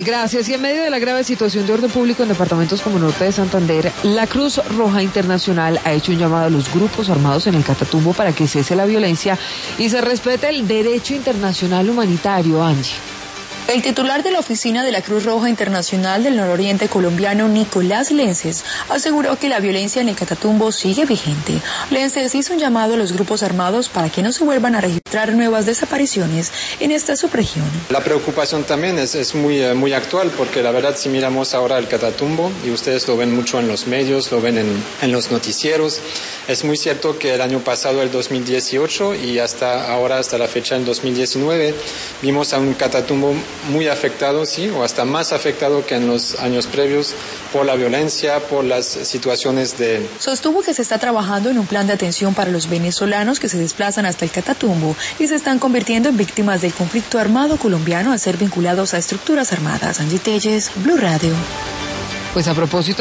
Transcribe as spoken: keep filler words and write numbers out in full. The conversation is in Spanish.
Gracias. Y en medio de la grave situación de orden público en departamentos como Norte de Santander, la Cruz Roja Internacional ha hecho un llamado a los grupos armados en el Catatumbo para que cese la violencia y se respete el derecho internacional humanitario, Angie. El titular de la oficina de la Cruz Roja Internacional del Nororiente colombiano, Nicolás Lences, aseguró que la violencia en el Catatumbo sigue vigente. Lences hizo un llamado a los grupos armados para que no se vuelvan a registrar nuevas desapariciones en esta subregión. La preocupación también es, es muy, muy actual, porque la verdad, si miramos ahora el Catatumbo, y ustedes lo ven mucho en los medios, lo ven en, en los noticieros, es muy cierto que el año pasado, el dos mil dieciocho, y hasta ahora, hasta la fecha, en dos mil diecinueve, vimos a un Catatumbo muy afectado, sí, o hasta más afectado que en los años previos por la violencia, por las situaciones de... Sostuvo que se está trabajando en un plan de atención para los venezolanos que se desplazan hasta el Catatumbo y se están convirtiendo en víctimas del conflicto armado colombiano al ser vinculados a estructuras armadas. Angie Telles, Blue Radio. Pues a propósito